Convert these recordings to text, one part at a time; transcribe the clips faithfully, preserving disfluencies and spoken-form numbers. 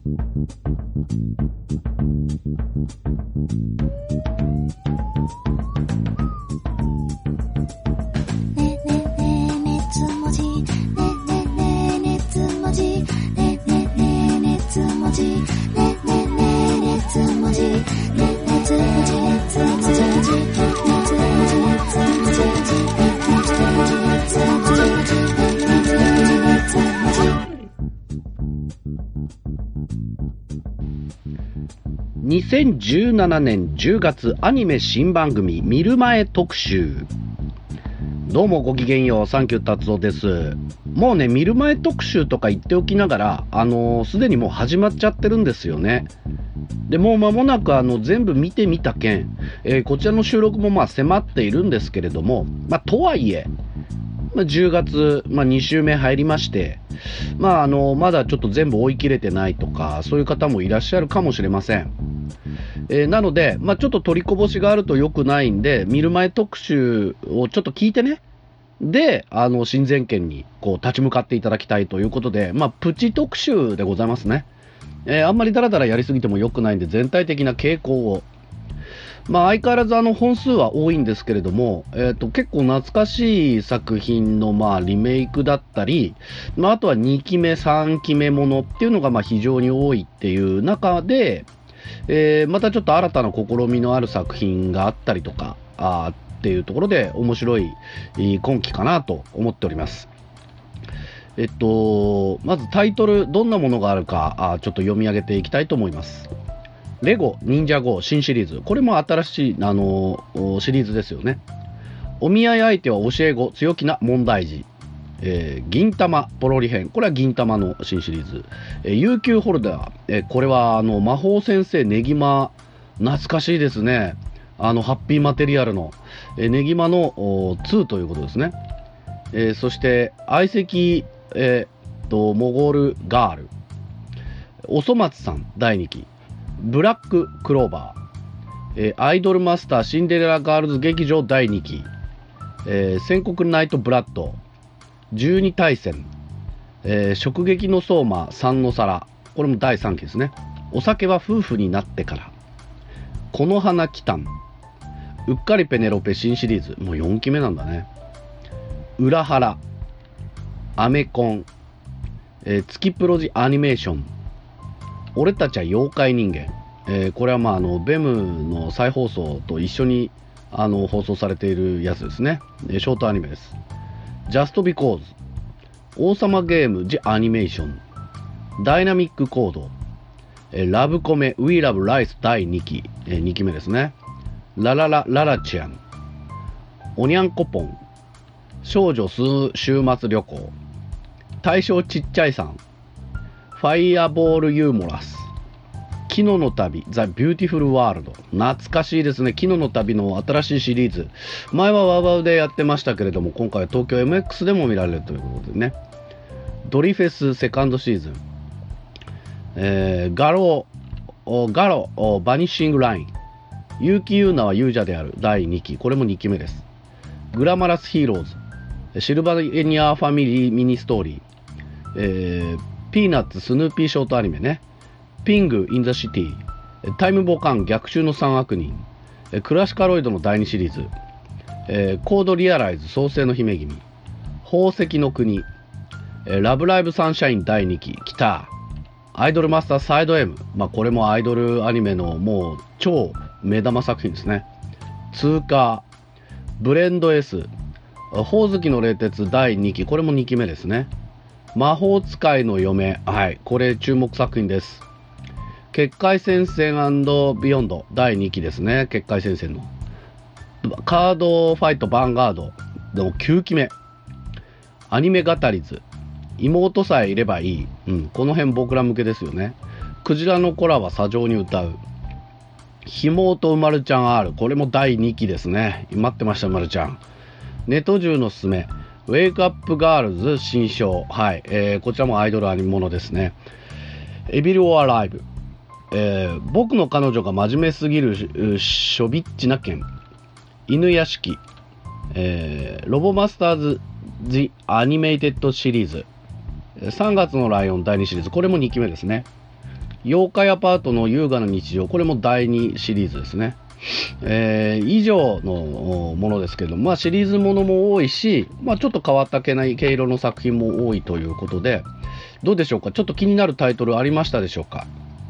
にせんじゅうななねんじゅうがつアニメ新番組見る前特集。どうもごきげんよう、サンキュー達夫です。もうね、見る前特集とか言っておきながら、あのー、すでにもう始まっちゃってるんですよね。でもう間もなくあの全部見てみた件、えー、こちらの収録もまあ迫っているんですけれども、まあ、とはいえ、まあ、じゅうがつ、まあ、に週目入りまして、まあ、あのまだちょっと全部追い切れてないとか、そういう方もいらっしゃるかもしれません。えー、なので、まあ、ちょっと取りこぼしがあると良くないんで、見る前特集をちょっと聞いてね、で、あの親善県にこう立ち向かっていただきたいということで、まあ、プチ特集でございますね。えー、あんまりダラダラやりすぎても良くないんで、全体的な傾向を、まあ、相変わらずあの本数は多いんですけれども、えー、と結構懐かしい作品のまあリメイクだったり、まあ、あとはにきめさんきめものっていうのがまあ非常に多いっていう中で、えー、またちょっと新たな試みのある作品があったりとかあっていうところで面白い今期かなと思っております。えっとまずタイトル、どんなものがあるかあちょっと読み上げていきたいと思います。レゴ忍者ゴー新シリーズ、これも新しいあのシリーズですよね。お見合い相手は教え子強気な問題児、えー、銀玉ポロリ編、これは銀玉の新シリーズ、えー、悠久ホルダー、えー、これはあの魔法先生ねぎま、懐かしいですね。あのハッピーマテリアルの、えー、ねぎまのにということですね。えー、そして相席、えー、とモゴルガール、おそ松さんだいにき、ブラッククローバー、えー、アイドルマスターシンデレラガールズ劇場だいにき、えー、戦国ナイトブラッド、十二大戦、えー、食撃の相馬三の皿、これもだいさんきですね。お酒は夫婦になってから、この花来たん、うっかりペネロペ新シリーズ、もうよんきめなんだね。裏腹、アメコン、えー、月プロジアニメーション、俺たちは妖怪人間、えー、これはまああのベムの再放送と一緒にあの放送されているやつですね。ショートアニメです。ジャストビコーズ、王様ゲームジアニメーション、ダイナミックコード、えー、ラブコメ We Love Rice だいにき、えー、にきめですね。ラララララチアン、おにゃんこぽん、少女週末旅行、大正ちっちゃいさん、ファイアボールユーモラス、キノの旅ザ・ビューティフルワールド、懐かしいですね。キノの旅の新しいシリーズ、前はワウワウでやってましたけれども、今回は東京 エムエックス でも見られるということでね。ドリフェスセカンドシーズン、えー、ガロガロバニッシングライン、結城優奈は勇者であるだいにき、これもにきめです。グラマラスヒーローズ、シルバニアファミリーミニストーリー、えーピーナッツスヌーピーショートアニメね。ピングインザシティ、タイムボカン逆襲の三悪人、クラシカロイドのだいにシリーズ、えー、コードリアライズ創世の姫君、宝石の国、えー、ラブライブサンシャインだいにき来た、アイドルマスターサイド M、まあ、これもアイドルアニメのもう超目玉作品ですね。通過、ブレンド S、ほおずきの冷徹だいにき、これもにきめですね。魔法使いの嫁、はい、これ注目作品です。結界戦線&ビヨンドだいにきですね。結界戦線のカードファイトヴァンガードのきゅうきめ、アニメ語りず、妹さえいればいい、うん、この辺僕ら向けですよね。クジラの子らは砂上に歌う、ひもとうまるちゃん R、 これもだいにきですね。待ってました、まるちゃん。ネトジュのすすめ、ウェイクアップガールズ新章、はい、えー、こちらもアイドルアニメものですね。エビル・オア・ライブ、えー、僕の彼女が真面目すぎるショビッチな件、犬屋敷、えー、ロボマスターズ・ジ・アニメイテッドシリーズ、さんがつのライオンだいにシリーズ、これもにきめですね。 妖怪アパートの優雅な日常、これもだいにシリーズですね。えー、以上のものですけど、まあ、シリーズものも多いし、まあ、ちょっと変わった毛色の作品も多いということで、どうでしょうか。ちょっと気になるタイトルありましたでしょうか。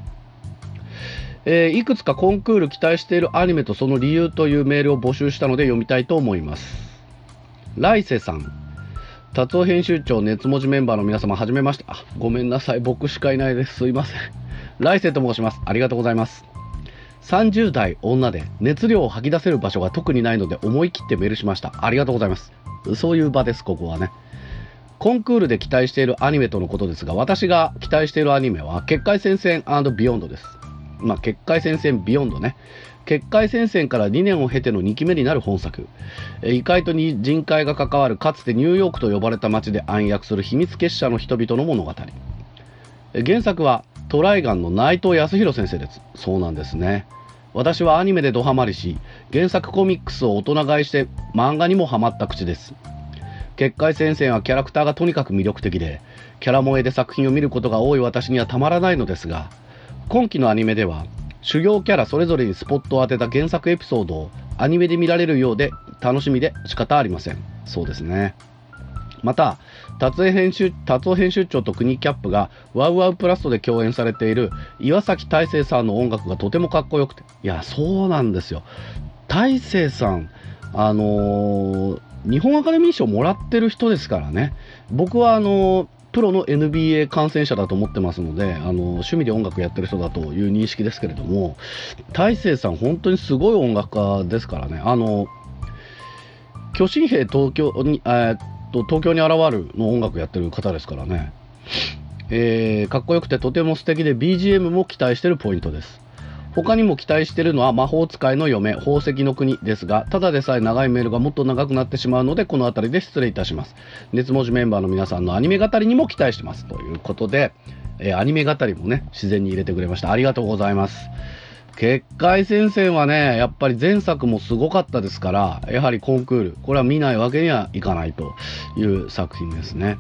えー、いくつかコンクール期待しているアニメとその理由というメールを募集したので読みたいと思います。来世さん、達夫編集長、熱文字メンバーの皆様、はじめまして。あ、ごめんなさい、僕しかいないです。すいません。来世と申します。ありがとうございます。さんじゅう代女で熱量を吐き出せる場所が特にないので思い切ってメールしました。ありがとうございます。そういう場です、ここはね。コンクールで期待しているアニメとのことですが、私が期待しているアニメは結界戦線&ビヨンドです。まあ、結界戦線ビヨンドね。結界戦線からにねんを経てのにきめになる本作。異界と人界が関わるかつてニューヨークと呼ばれた街で暗躍する秘密結社の人々の物語。原作はトライガンの内藤康弘先生です。そうなんですね。私はアニメでドハマりし、原作コミックスを大人買いして漫画にもハマった口です。結界戦線はキャラクターがとにかく魅力的で、キャラ萌えで作品を見ることが多い私にはたまらないのですが、今期のアニメでは主要キャラそれぞれにスポットを当てた原作エピソードをアニメで見られるようで楽しみで仕方ありません。そうですね。また達夫編集達夫編集長と国キャップがワウワウプラストで共演されている岩崎大成さんの音楽がとてもかっこよくて、いやそうなんですよ。大成さん、あのー、日本アカデミー賞もらってる人ですからね。僕はあのー、プロの エヌビーエー 観戦者だと思ってますので、あのー、趣味で音楽やってる人だという認識ですけれども、大成さん本当にすごい音楽家ですからね。あのー、巨神兵東京に、えー東京に現るの音楽やってる方ですからね、えー、かっこよくてとても素敵で ビージーエム も期待してるポイントです。他にも期待しているのは魔法使いの嫁宝石の国ですが、ただでさえ長いメールがもっと長くなってしまうのでこの辺りで失礼いたします。熱文字メンバーの皆さんのアニメ語りにも期待してますということで、えー、アニメ語りもね自然に入れてくれました。ありがとうございます。結界戦線はね、やっぱり前作もすごかったですから、やはりコンクール、これは見ないわけにはいかないという作品ですね。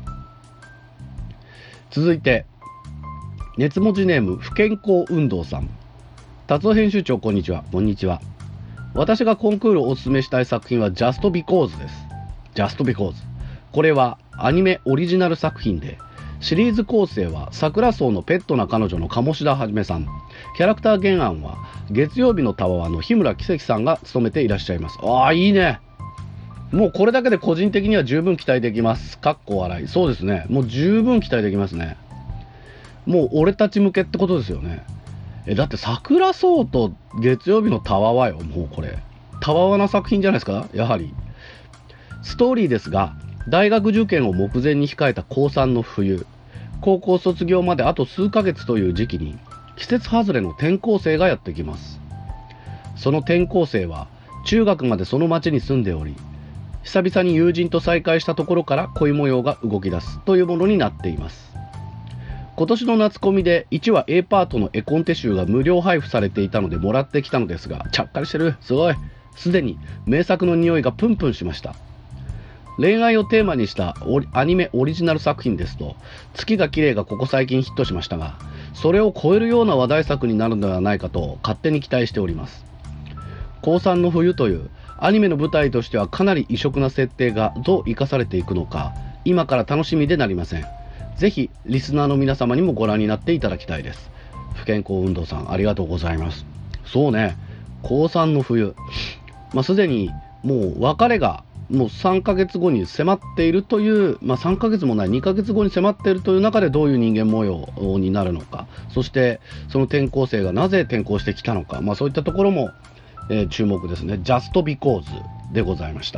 続いて、熱文字ネーム不健康運動さん。達夫編集長、こんにちは。こんにちは。私がコンクールをおすすめしたい作品は Just Because です。Just Because。これはアニメオリジナル作品で、シリーズ構成は桜草のペットな彼女の鴨志田はじめさん、キャラクター原案は月曜日のたわわの日村奇跡さんが務めていらっしゃいます。ああ、いいね。もうこれだけで個人的には十分期待できます。かっこ笑い。そうですね。もう十分期待できますね。もう俺たち向けってことですよね。え、だって桜草と月曜日のたわわよ。もうこれたわわな作品じゃないですか。やはりストーリーですが、大学受験を目前に控えた高さんの冬、高校卒業まであと数ヶ月という時期に季節外れの転校生がやってきます。その転校生は中学までその町に住んでおり、久々に友人と再会したところから恋模様が動き出すというものになっています。今年の夏コミでいちわ A パートの絵コンテ集が無料配布されていたのでもらってきたのですが、ちゃっかりしてる。すごい。すでに名作の匂いがプンプンしました。恋愛をテーマにしたアニメオリジナル作品ですと、月が綺麗がここ最近ヒットしましたが、それを超えるような話題作になるのではないかと勝手に期待しております。高さんの冬というアニメの舞台としてはかなり異色な設定がどう生かされていくのか、今から楽しみでなりません。ぜひリスナーの皆様にもご覧になっていただきたいです。不健康運動さん、ありがとうございます。そうね、高さんの冬、まあ、すでにもう別れがもうさんかげつごに迫っているという、まあ、さんかげつもないにかげつごに迫っているという中でどういう人間模様になるのか、そしてその転校生がなぜ転校してきたのか、まあ、そういったところも、えー、注目ですね。ジャストビコーズでございました。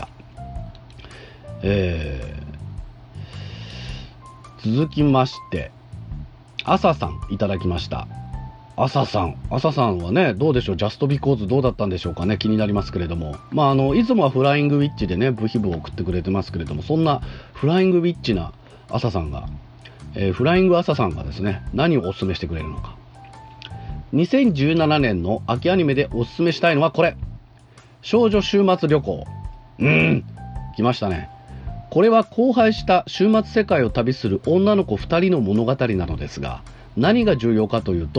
えー、続きまして朝さんいただきました。朝さん、朝さんはね、どうでしょう、ジャストビコーズどうだったんでしょうかね、気になりますけれども、まあ、あのいつもはフライングウィッチでね、部費部を送ってくれてますけれども、そんなフライングウィッチな朝さんが、えー、フライング朝さんがですね、何をお勧めしてくれるのか。にせんじゅうななねんの秋アニメでお勧めしたいのはこれ、少女週末旅行。うーん、来ましたね。これは荒廃した週末世界を旅する女の子ふたりの物語なのですが、何が重要かというと、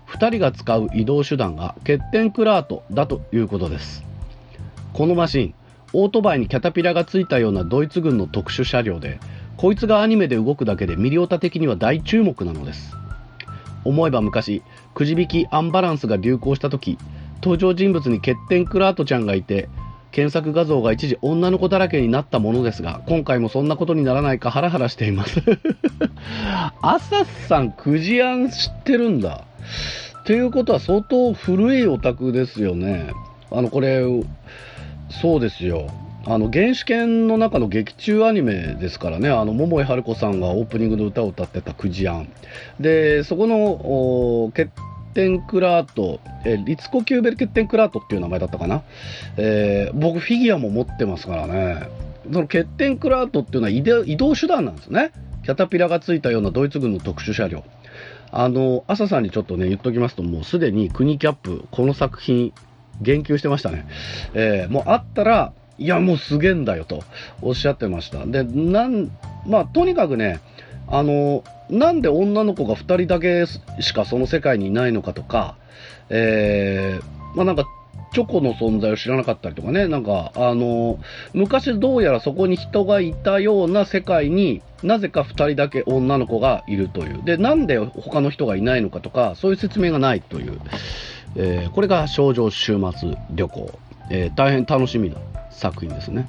ふたりが使う移動手段が欠点クラートだということです。このマシン、オートバイにキャタピラがついたようなドイツ軍の特殊車両で、こいつがアニメで動くだけでミリオタ的には大注目なのです。思えば昔、くじ引きアンバランスが流行した時、登場人物に欠点クラートちゃんがいて、検索画像が一時女の子だらけになったものですが、今回もそんなことにならないかハラハラしていますアサスさん、くじあん知ってるんだっていうことは相当古いオタクですよね。あのこれそうですよ、あの原始圏の中の劇中アニメですからね。あの桃井春子さんがオープニングの歌を歌ってたくじあんで、そこの欠点クラート、えー、リツコ・キューベル欠点クラートっていう名前だったかな、えー、僕フィギュアも持ってますからね。その欠点クラートっていうのは移動、移動手段なんですね。キャタピラがついたようなドイツ軍の特殊車両。あの朝さんにちょっとね言っときますと、もうすでに国キャップこの作品言及してましたね。えー、もうあったらいやもうすげえんだよとおっしゃってました。でなんまあとにかくね、あのなんで女の子がふたりだけしかその世界にいないのかとか、えー、まあなんかチョコの存在を知らなかったりとかね、なんかあの昔どうやらそこに人がいたような世界になぜかふたりだけ女の子がいるという。でなんで他の人がいないのかとかそういう説明がないという、えー、これが少女週末旅行、えー、大変楽しみな作品ですね。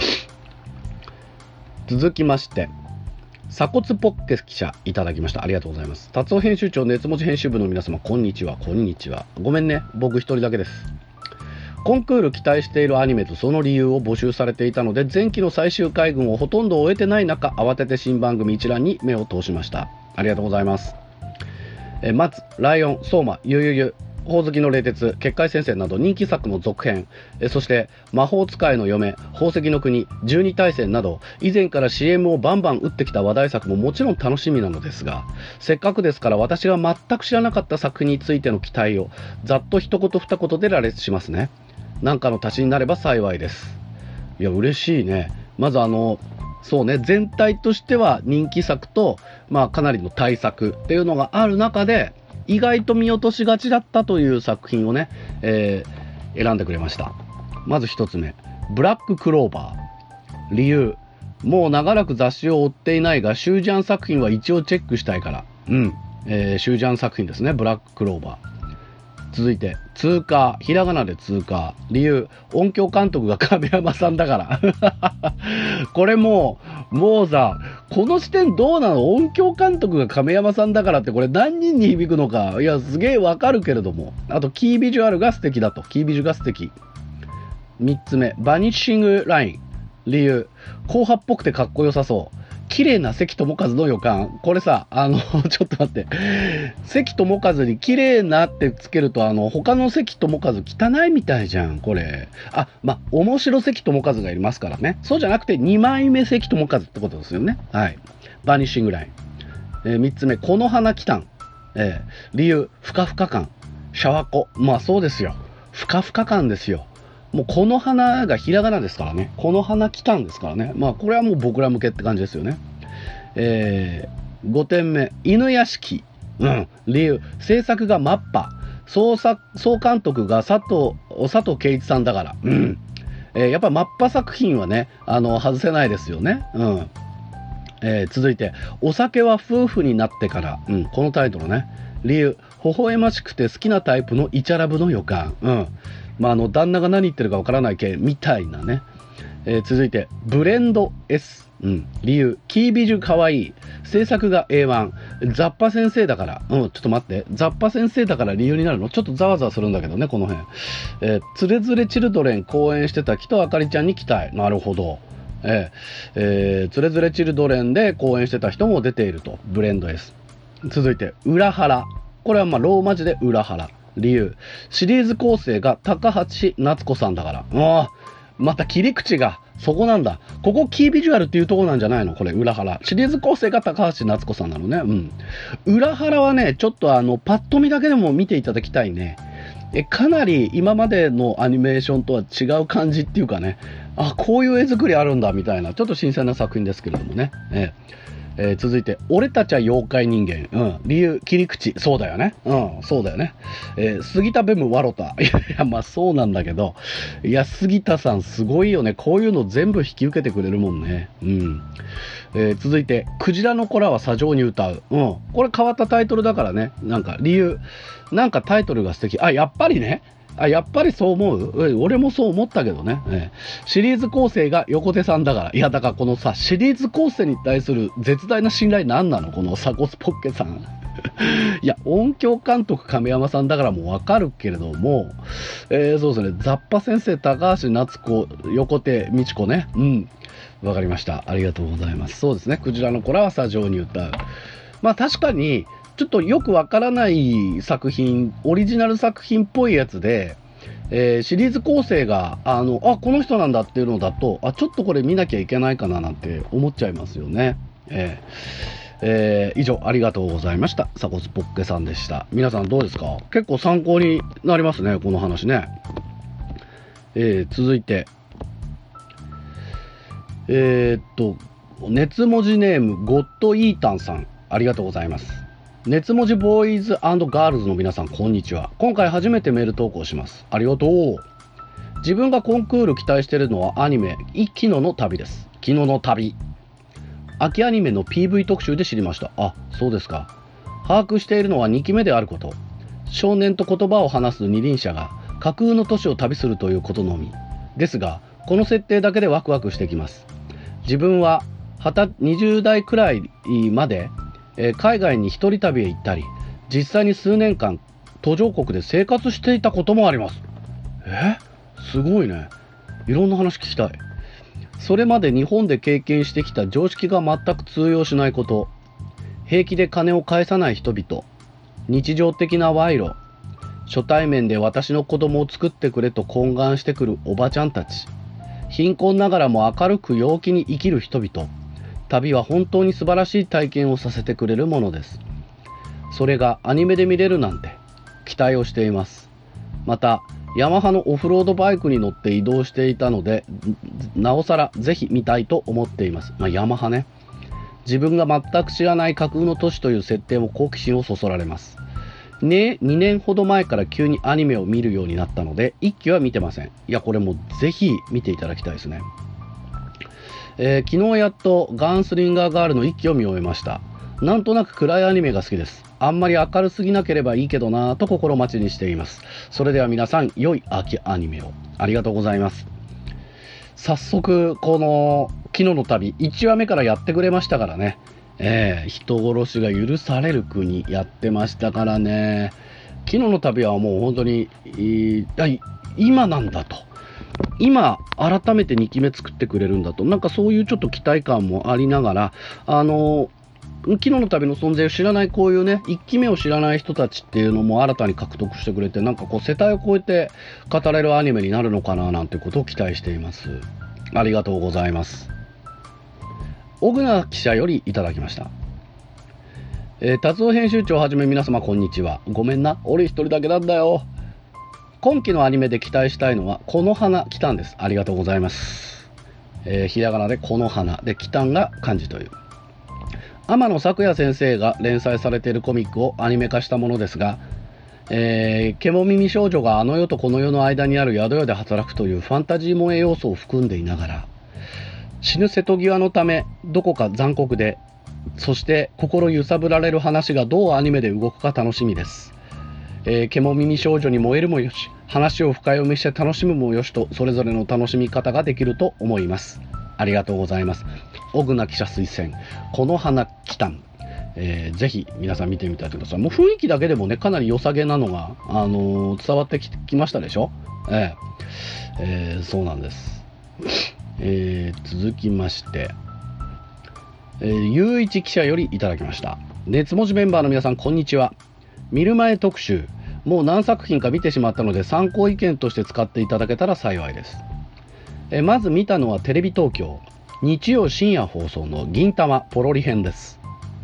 続きまして鎖骨ポッケ記者いただきました。ありがとうございます。達夫編集長、熱文字編集部の皆様、こんにちは。こんにちは。ごめんね、僕一人だけです。コンクール期待しているアニメとその理由を募集されていたので、前期の最終回群をほとんど終えてない中、慌てて新番組一覧に目を通しました。ありがとうございます。え松、ライオン、ソーマ、ゆゆゆ、ほおずきの冷徹、結界戦線など人気作の続編、えそして魔法使いの嫁、宝石の国、十二大戦など以前から シーエム をバンバン打ってきた話題作ももちろん楽しみなのですが、せっかくですから私が全く知らなかった作品についての期待をざっと一言二言で羅列しますね。なんかの足しになれば幸いです。いや嬉しいね。まずあのそうね、全体としては人気作と、まあ、かなりの大作っていうのがある中で意外と見落としがちだったという作品をね、えー、選んでくれました。まず一つ目、ブラッククローバー。理由、もう長らく雑誌を追っていないがシュージャン作品は一応チェックしたいから。うん、えー、シュージャン作品ですね、ブラッククローバー。続いて通過、ひらがなで通過。理由、音響監督が亀山さんだからこれもうもうさ、この視点どうなの？音響監督が亀山さんだからってこれ何人に響くのか、いやすげえわかるけれども、あとキービジュアルが素敵だと。キービジュが素敵。みっつめ、バニッシングライン。理由、後派っぽくてかっこよさそう。綺麗な関智一の予感。これさ、あのちょっと待って、関智一に綺麗なってつけると、あの他の関智一汚いみたいじゃんこれ。あ、まあ面白関智一がいますからね。そうじゃなくてにまいめ関智一ってことですよね。はい。バニッシングライン。えー、みっつめ、この花来たん。えー、理由、ふかふか感。シャワコ。まあそうですよ、ふかふか感ですよ。もうこの花がひらがなですからね。この花来たんですからね。まあこれはもう僕ら向けって感じですよね。えー、ごてんめ、犬屋敷。うん。理由、制作がマッパ。総作総監督が佐藤佐藤圭一さんだから。うん。えー、やっぱマッパ作品はね、あの外せないですよね。うん。えー、続いて、お酒は夫婦になってから。うん。このタイトルね。理由、微笑ましくて好きなタイプのイチャラブの予感。うん。まあ、あの旦那が何言ってるかわからない系みたいなね。えー、続いてブレンド S、うん、理由、キービジュかわいい、制作が エーワン、 ザッパ先生だから。うん、ちょっと待って、ザッパ先生だから理由になるのちょっとざわざわするんだけどねこの辺。えー、つれづれチルドレン公演してた木戸あかりちゃんに期待。なるほど。えーえー、つれづれチルドレンで公演してた人も出ていると。ブレンド S。 続いて裏腹。これはまあローマ字で裏腹。理由、シリーズ構成が高橋夏子さんだから。ああ、また切り口がそこなんだ。ここキービジュアルっていうところなんじゃないのこれ。裏腹シリーズ構成が高橋夏子さんなのね。うん。裏腹はね、ちょっとあのパッと見だけでも見ていただきたいね。えかなり今までのアニメーションとは違う感じっていうかね、あ、こういう絵作りあるんだみたいな、ちょっと新鮮な作品ですけれどもね。ええー、続いて、俺たちは妖怪人間。うん。理由、切り口。そうだよね。うん。そうだよね。えー、杉田ベムワロタ。いやいや、まあそうなんだけど。いや、杉田さんすごいよね。こういうの全部引き受けてくれるもんね。うん。えー、続いて、クジラの子らは砂上に歌う。うん。これ変わったタイトルだからね。なんか理由。なんかタイトルが素敵。あ、やっぱりね。あ、やっぱりそう思う？俺もそう思ったけどね、えー、シリーズ構成が横手さんだから。いや、だからこのさ、シリーズ構成に対する絶大な信頼何なのこのサコスポッケさん。いや、音響監督亀山さんだからもうわかるけれども、えー、そうですね、雑把先生、高橋夏子、横手美智子ね。うん。わかりました。ありがとうございます。そうですね、クジラの子らは砂上に歌う。まあ確かに、ちょっとよくわからない作品、オリジナル作品っぽいやつで、えー、シリーズ構成が、あの、あ、この人なんだっていうのだと、あ、ちょっとこれ見なきゃいけないかななんて思っちゃいますよね。えーえー、以上、ありがとうございました。サコスポッケさんでした。皆さんどうですか？結構参考になりますね、この話ね。えー、続いて、えー、っと、熱文字ネーム、ゴッドイータンさん、ありがとうございます。熱文字ボーイズ&ガールズの皆さん、こんにちは。今回初めてメール投稿します。ありがとう。自分がコンクール期待しているのはアニメ「昨日の旅」です。昨日の旅。秋アニメの ピーブイ 特集で知りました。あ、そうですか。把握しているのはにきめであること。少年と言葉を話す二輪車が架空の都市を旅するということのみ。ですが、この設定だけでワクワクしてきます。自分はにじゅう代くらいまで海外に一人旅へ行ったり、実際に数年間途上国で生活していたこともあります。え、すごいね。いろんな話聞きたい。それまで日本で経験してきた常識が全く通用しないこと、平気で金を返さない人々、日常的な賄賂、初対面で私の子供を作ってくれと懇願してくるおばちゃんたち、貧困ながらも明るく陽気に生きる人々。旅は本当に素晴らしい体験をさせてくれるものです。それがアニメで見れるなんて期待をしています。またヤマハのオフロードバイクに乗って移動していたので、なおさらぜひ見たいと思っています。まあ、ヤマハね。自分が全く知らない架空の都市という設定も好奇心をそそられます。ね、にねんほど前から急にアニメを見るようになったので一期は見てません。いや、これもぜひ見ていただきたいですね。えー、昨日やっとガンスリンガーガールの一期を見終えました。なんとなく暗いアニメが好きです。あんまり明るすぎなければいいけどなぁと心待ちにしています。それでは皆さん、良い秋アニメを。ありがとうございます。早速、この昨日の旅いちわめからやってくれましたからね。えー、人殺しが許される国やってましたからね。昨日の旅はもう本当に、えー、今なんだと。今改めてにきめ作ってくれるんだと、なんかそういうちょっと期待感もありながら、あの昨日の旅の存在を知らない、こういうねいっきめを知らない人たちっていうのも新たに獲得してくれて、なんかこう世帯を超えて語れるアニメになるのかななんてことを期待しています。ありがとうございます。小倉記者よりいただきました。えー、達夫編集長をはじめ皆様こんにちは。ごめんな、俺一人だけなんだよ。今期のアニメで期待したいのはこの花きたんです。ありがとうございます。えー、ひらがなでこの花できたんが漢字という、天野咲也先生が連載されているコミックをアニメ化したものですが、えー、獣耳少女があの世とこの世の間にある宿屋で働くというファンタジー萌え要素を含んでいながら、死ぬ瀬戸際のためどこか残酷で、そして心揺さぶられる話がどうアニメで動くか楽しみです。えー、獣耳少女に燃えるもよし、話を深読みして楽しむもよしと、それぞれの楽しみ方ができると思います。ありがとうございます。小倉記者推薦、この花きたん、えー、ぜひ皆さん見てみてください。もう雰囲気だけでもね、かなり良さげなのが、あのー、伝わってき、きましたでしょ。えーえー、そうなんです。えー、続きまして、えー、ゆういち記者よりいただきました。熱文字メンバーの皆さんこんにちは。見る前特集、もう何作品か見てしまったので参考意見として使っていただけたら幸いです。えまず見たのはテレビ東京日曜深夜放送の銀魂ポロリ編です。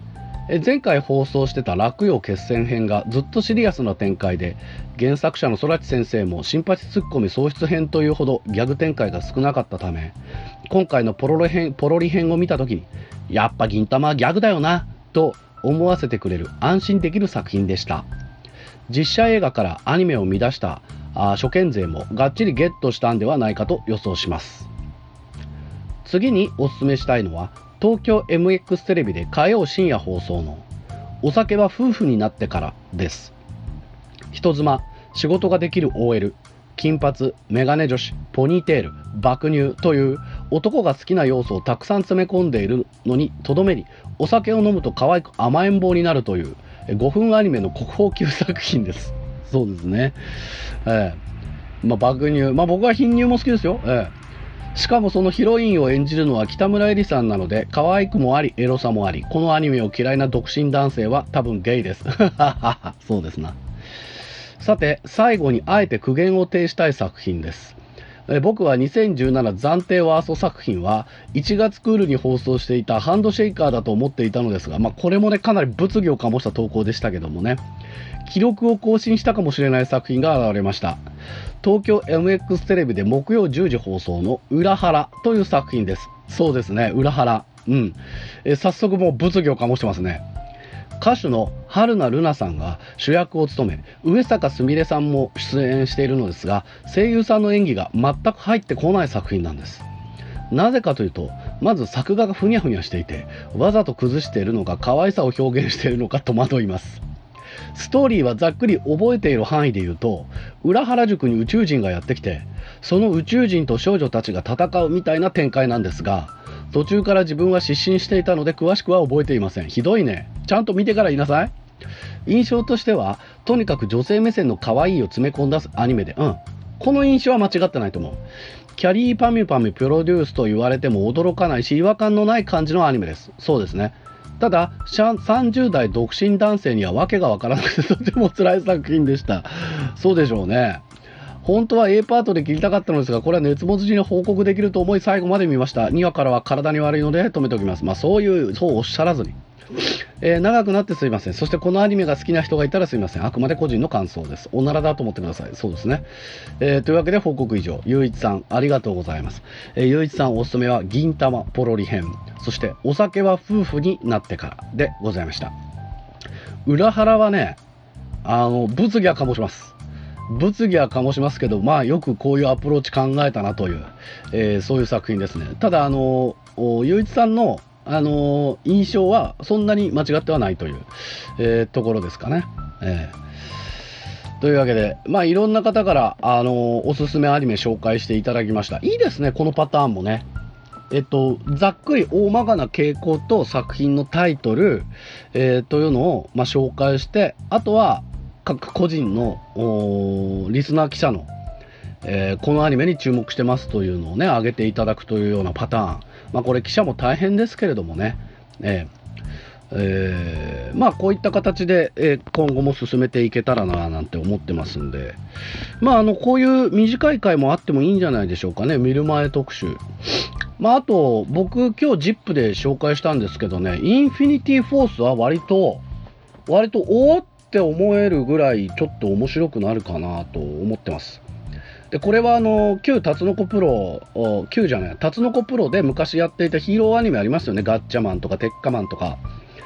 え前回放送してた落葉決戦編がずっとシリアスな展開で、原作者の空知先生も新八ツッコミ喪失編というほどギャグ展開が少なかったため、今回のポロリ編、ポロリ編を見た時にやっぱ銀玉はギャグだよなと思わせてくれる安心できる作品でした。実写映画からアニメを生み出したあ初見勢もがっちりゲットしたんではないかと予想します。次におすすめしたいのは東京 エムエックス テレビで火曜深夜放送のお酒は夫婦になってからです。人妻、仕事ができる オーエル、金髪、メガネ女子、ポニーテール、爆乳という男が好きな要素をたくさん詰め込んでいるのにとどめに、お酒を飲むと可愛く甘えん坊になるというごふんアニメの国宝級作品です。そうですね。ええ、まあ爆乳、まあ僕は貧乳も好きですよ。ええ、しかもそのヒロインを演じるのは北村えりさんなので、可愛くもありエロさもあり、このアニメを嫌いな独身男性は多分ゲイです。そうですな。さて最後にあえて苦言を呈したい作品です。え僕はにせんじゅうなな暫定ワースト作品はいちがつクールに放送していたハンドシェイカーだと思っていたのですが、まあ、これもねかなり物議を醸した投稿でしたけどもね、記録を更新したかもしれない作品が現れました。東京 エムエックス テレビで木曜じゅうじ放送の裏腹という作品です。そうですね、裏腹。うん。え早速もう物議を醸してますね。歌手の春名ルナさんが主役を務め、上坂すみれさんも出演しているのですが、声優さんの演技が全く入ってこない作品なんです。なぜかというと、まず作画がふにゃふにゃしていて、わざと崩しているのか可愛さを表現しているのか戸惑います。ストーリーはざっくり覚えている範囲で言うと、裏原宿に宇宙人がやってきて、その宇宙人と少女たちが戦うみたいな展開なんですが、途中から自分は失神していたので詳しくは覚えていません。ひどいね。ちゃんと見てから言いなさい。印象としてはとにかく女性目線の可愛いを詰め込んだアニメで、うん、この印象は間違ってないと思う。キャリーパミュパミュプロデュースと言われても驚かないし違和感のない感じのアニメです。そうですね。たださんじゅう代独身男性には訳がわからなくてとても辛い作品でした。そうでしょうね。本当は A パートで切りたかったのですが、これは熱望時に報告できると思い最後まで見ました。にわからは体に悪いので止めておきます。まあそういうそうおっしゃらずに、えー、長くなってすいません。そしてこのアニメが好きな人がいたらすいません。あくまで個人の感想です。おならだと思ってください。そうですね。えー、というわけで報告以上。ゆういちさんありがとうございます。えー、ゆういちさんおすすめは銀玉ポロリ編、そしてお酒は夫婦になってからでございました。裏腹はね、あの物議は醸します。物議は醸しますけど、まあよくこういうアプローチ考えたなという、えー、そういう作品ですね。ただあのゆういちさんのあの印象はそんなに間違ってはないという、えー、ところですかね。えー、というわけで、まあいろんな方からあのおすすめアニメ紹介していただきました。いいですね、このパターンもね。えっと、ざっくり大まかな傾向と作品のタイトル、えー、というのを、まあ、紹介して、あとは各個人のリスナー記者の、えー、このアニメに注目してますというのをね上げていただくというようなパターン、まあ、これ記者も大変ですけれどもね、えーえー、まあこういった形で、えー、今後も進めていけたらななんて思ってますんで、まああのこういう短い回もあってもいいんじゃないでしょうかね。見る前特集、まああと僕今日 ジップ で紹介したんですけどね、インフィニティフォースは割と割とおーって思えるぐらいちょっと面白くなるかなと思ってます。でこれはあの旧タツノコプロ、旧じゃないタツノコプロで昔やっていたヒーローアニメありますよね。ガッチャマンとかテッカマンとか、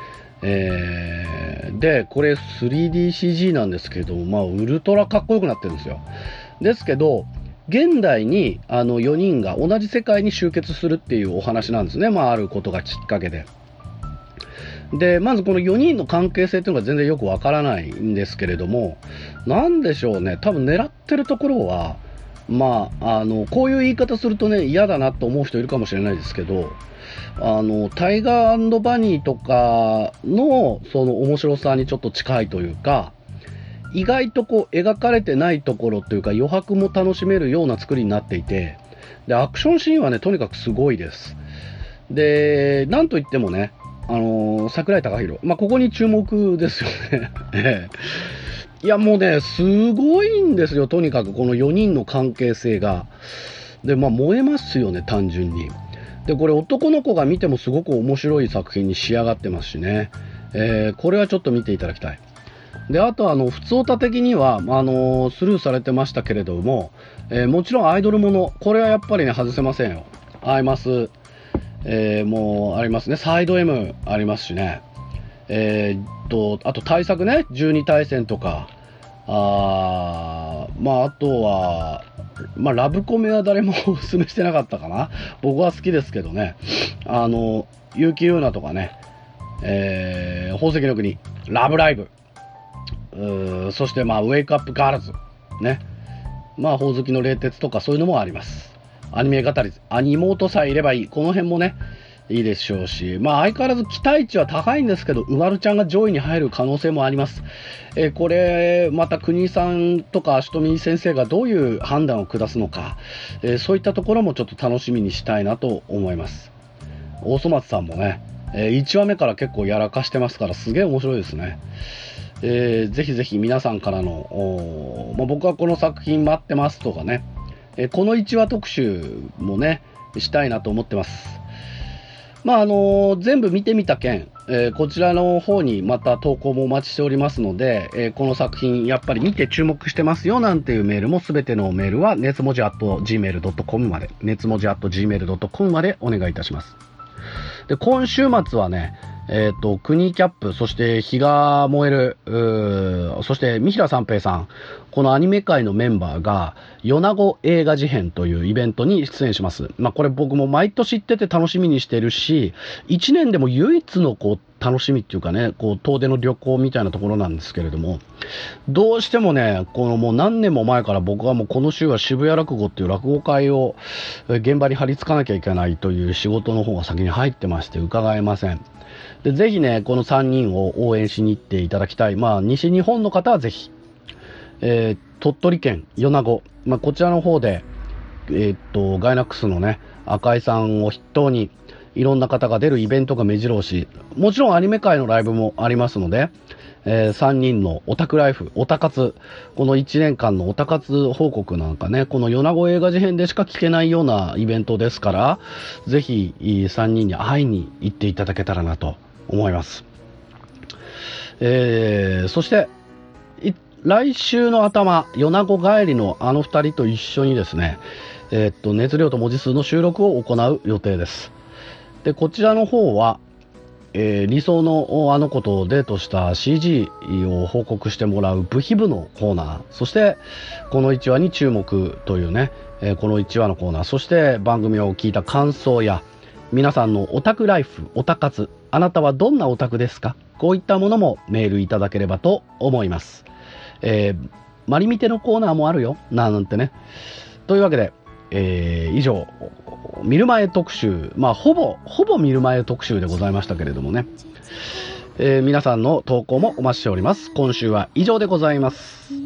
えー、でこれ スリーディーシージー なんですけど、まあウルトラかっこよくなってるんですよ。ですけど現代にあのよにんが同じ世界に集結するっていうお話なんですね。まああることがきっかけで。でまずこのよにんの関係性っていうのが全然よくわからないんですけれども、なんでしょうね、多分狙ってるところはまああのこういう言い方するとね嫌だなと思う人いるかもしれないですけど、あのタイガー&バニーとかのその面白さにちょっと近いというか、意外とこう描かれてないところというか余白も楽しめるような作りになっていて、でアクションシーンはねとにかくすごいです。でなんといってもね、あのー、桜井貴宏、まあ、ここに注目ですよね。いやもうねすごいんですよ。とにかくこのよにんの関係性がで、まあ、燃えますよね単純に。でこれ男の子が見てもすごく面白い作品に仕上がってますしね、 えー、これはちょっと見ていただきたい。で、あとあの普通オタ的にはあのスルーされてましたけれども、えー、もちろんアイドルもの、これはやっぱりね外せませんよ。アイマス、えー、もうありますね。サイド M ありますしね。えー、っとあと対策ね、じゅうに対戦とか、あまああとはまあラブコメは誰もおすすめしてなかったかな。僕は好きですけどね。あの結城優奈とかね、えー、宝石の国、ラブライブ、うそしてまあウェイクアップガールズね、まあほおずきの冷徹とかそういうのもあります。アニメ語り、アニ妹さえいればいい、この辺もねいいでしょうし、まあ相変わらず期待値は高いんですけど、うまるちゃんが上位に入る可能性もあります。えー、これまた国井さんとか足富先生がどういう判断を下すのか、えー、そういったところもちょっと楽しみにしたいなと思います。大曽松さんもね、えー、いちわめから結構やらかしてますから、すげえ面白いですね。えー、ぜひぜひ皆さんからの、まあ、僕はこの作品待ってますとかね、えー、このいちわ特集もねしたいなと思ってます。まああのー、全部見てみた件、えー、こちらの方にまた投稿もお待ちしておりますので、えー、この作品やっぱり見て注目してますよなんていうメールも、すべてのメールは熱文字 アットジーメールドットコム まで、熱文字 アットジーメールドットコム までお願いいたします。で、今週末はね、えっと、国キャップ、そして日が燃える、そして三平三平さん、このアニメ界のメンバーが、米子映画事変というイベントに出演します。まあこれ僕も毎年行ってて楽しみにしてるし、いちねんでも唯一のこう楽しみっていうかね、こう遠出の旅行みたいなところなんですけれども、どうしてもね、このもう何年も前から僕はもうこの週は渋谷落語っていう落語会を現場に張り付かなきゃいけないという仕事の方が先に入ってまして伺えません。で、ぜひね、このさんにんを応援しに行っていただきたい。まあ、西日本の方はぜひ、えー、鳥取県米子、まあ、こちらの方で、えー、っと、ガイナックスのね、赤井さんを筆頭に、いろんな方が出るイベントが目白押し、もちろんアニメ界のライブもありますので、えー、さんにんのオタクライフ、オタ活、このいちねんかんのオタ活報告なんかね、この米子映画事変でしか聞けないようなイベントですから、ぜひさんにんに会いに行っていただけたらなと思います。えー、そして来週の頭、米子帰りのあのふたりと一緒にですね、えー、っと熱量と文字数の収録を行う予定です。で、こちらの方は、えー、理想のあの子とデートした シージー を報告してもらう部費部のコーナー、そしてこのいちわに注目というね、えー、このいちわのコーナー、そして番組を聞いた感想や皆さんのオタクライフ、オタ活、あなたはどんなオタクですか、こういったものもメールいただければと思います。えー、マリミテのコーナーもあるよなんてね。というわけで、えー、以上見る前特集、まあほぼほぼ見る前特集でございましたけれどもね、えー、皆さんの投稿もお待ちしております。今週は以上でございます。